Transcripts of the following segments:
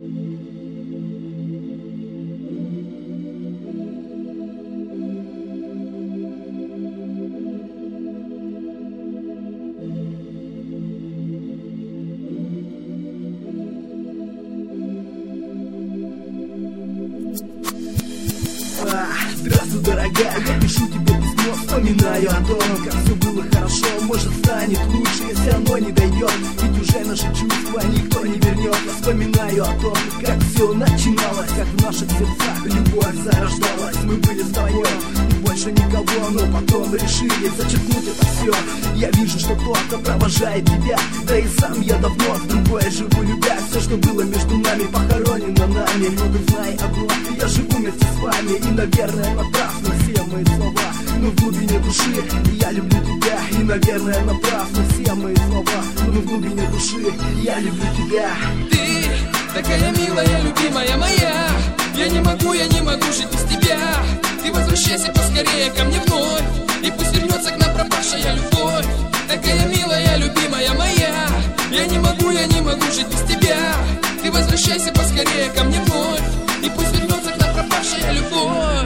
Здравствуй, дорогая, я пишу тебе письмо, вспоминаю о том, как все было хорошо. Может, станет лучше, если оно не дойдет, ведь уже наши чувства никто не вернет. Я вспоминаю о том, как все начиналось, как в наших сердцах любовь зарождалась. Мы были вдвоем и больше никого, но потом решили зачеркнуть это все. Я вижу, что кто-то провожает тебя, да и сам я давно в другое живу, любя. Все, что было между нами, похоронено нами. Но ты знай одно, я живу вместе с вами, и, наверное, напрасно все мои слова, но в глубине души я люблю тебя. И, наверное, напрасно все мои слова, но в глубине души я люблю тебя. Ты такая милая, любимая моя, я не могу жить без тебя. Ты возвращайся поскорее ко мне вновь, и пусть вернется к нам пропавшая любовь. Такая милая, любимая моя, я не могу жить без тебя. Ты возвращайся поскорее ко мне вновь, и пусть вернется к нам пропавшая любовь.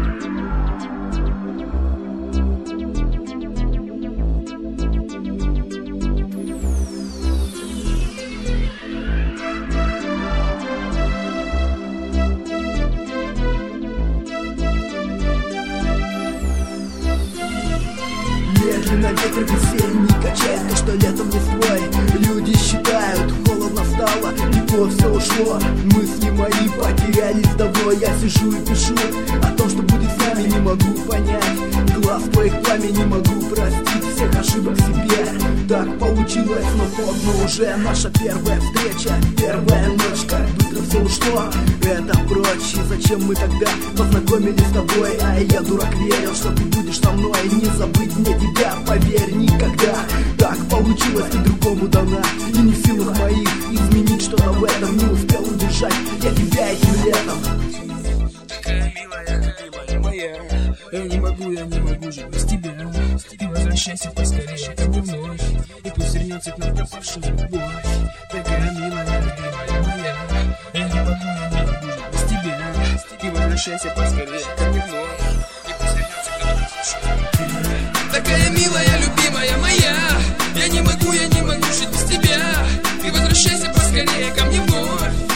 Медленно ветер весенний качает то, что летом не свой. Люди считают, холодно стало, тепло все ушло. Мысли мои потерялись давно. Я сижу и пишу о том, что будет с нами, не могу понять. Глаз твоих пламя, не могу простить всех ошибок себе. Так получилось, но поздно уже. Наша первая встреча, первая ночь, как быстро все ушло. Это прочь, и зачем мы тогда познакомились с тобой? А я, дурак, верил, что ты будешь со мной. Не забыть мне тебя, поверь, никогда. Так получилось, ты другому дана, и не в силах моих изменить что-то в этом. Не успел удержать я тебя этим летом. Такая милая, любимая моя, я не могу жить без тебя. Ты возвращайся поскорее ко мне вновь, и пусть вернется к нам пропавшая любовь. Такая милая, любимая моя, я не могу жить без тебя. Ты возвращайся поскорее ко мне вновь, и пусть вернется к нам пропавшая любовь. Такая милая, любимая моя, я не могу жить без тебя. Ты возвращайся поскорее ко мне вновь,